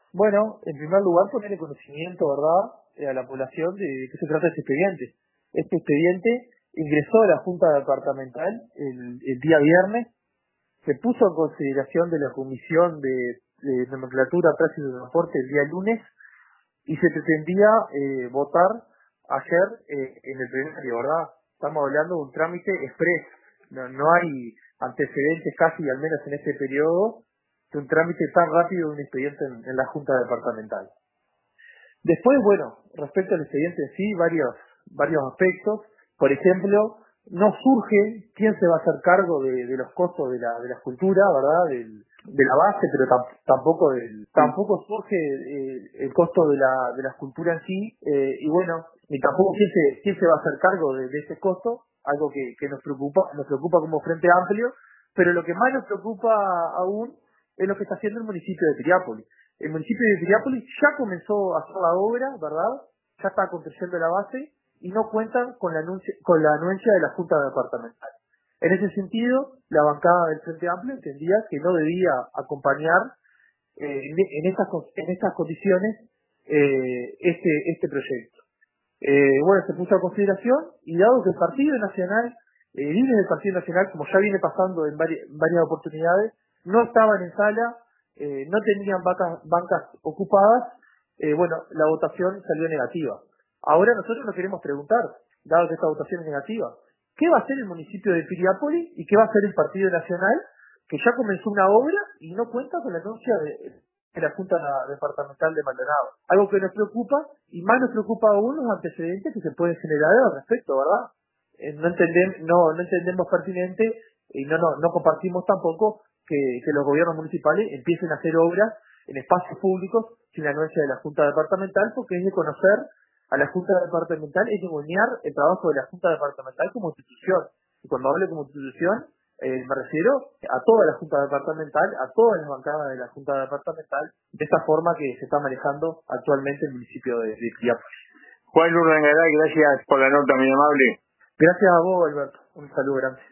Bueno, en primer lugar, poner en conocimiento, ¿verdad?, a la población de qué se trata este expediente. Este expediente ingresó a la Junta Departamental el día viernes, se puso en consideración de la Comisión de Nomenclatura, Praxis y Transporte el día lunes y se pretendía votar ayer en el plenario, ¿verdad? Estamos hablando de un trámite express. No hay antecedentes casi, al menos en este periodo, de un trámite tan rápido de un expediente en la Junta Departamental. Después, bueno, respecto al expediente en sí, varios aspectos. Por ejemplo, no surge quién se va a hacer cargo de los costos de la escultura, ¿verdad? De la base, pero tampoco surge el costo de la escultura en sí, y bueno, ni tampoco quién se va a hacer cargo de ese costo, algo que nos preocupa como Frente Amplio, pero lo que más nos preocupa aún es lo que está haciendo el municipio de Piriápolis. El municipio de Piriápolis ya comenzó a hacer la obra, ¿verdad? Ya está construyendo la base y no cuentan con la anuencia de la Junta Departamental. En ese sentido, la bancada del Frente Amplio entendía que no debía acompañar en estas condiciones este proyecto. Bueno, se puso a consideración y dado que el Partido Nacional, líderes del Partido Nacional, como ya viene pasando en varias oportunidades, no estaban en sala, no tenían bancas ocupadas, bueno, la votación salió negativa. Ahora nosotros nos queremos preguntar, dado que esta votación es negativa, ¿qué va a hacer el municipio de Piriápolis y qué va a hacer el Partido Nacional, que ya comenzó una obra y no cuenta con la anuncia de la Junta Departamental de Maldonado? Algo que nos preocupa, y más nos preocupa aún los antecedentes que se pueden generar al respecto, ¿verdad? No entendemos pertinente y no compartimos tampoco que los gobiernos municipales empiecen a hacer obras en espacios públicos sin la anuencia de la Junta Departamental, porque es de conocer a la Junta Departamental, es de goñar el trabajo de la Junta Departamental como institución. Y cuando hablo como institución, me refiero a toda la Junta Departamental, a todas las bancadas de la Junta Departamental, de esta forma que se está manejando actualmente el municipio de Piriápolis. Juan Urdangaray, gracias por la nota, muy amable. Gracias a vos, Alberto. Un saludo grande.